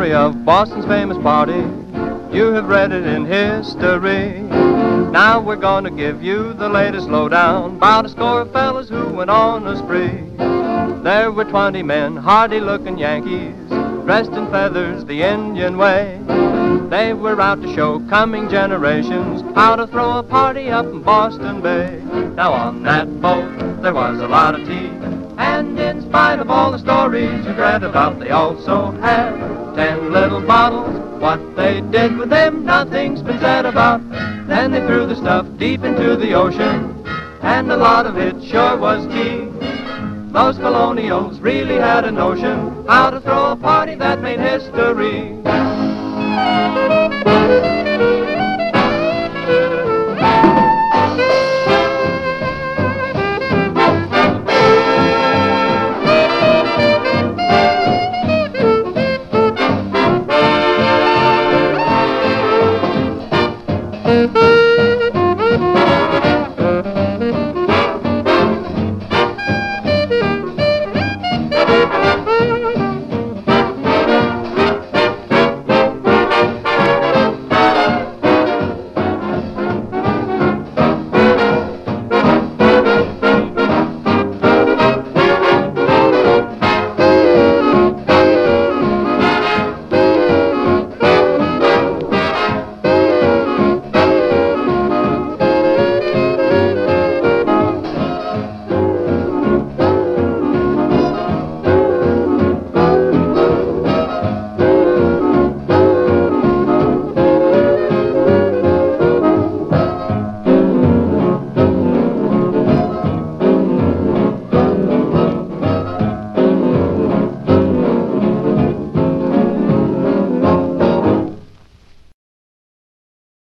story of Boston's famous party. You have read it in history. Now we're gonna give you the latest lowdown about a score of fellas who went on a spree. There were 20 men, hardy-looking Yankees, dressed in feathers the Indian way. They were out to show coming generations how to throw a party up in Boston Bay. Now on that boat there was a lot of tea, and in spite of all the stories you've read about, they also had 10 little bottles. What they did with them, nothing's been said about. Then they threw the stuff deep into the ocean, and a lot of it sure was tea. Those colonials really had a notion how to throw a party that made history.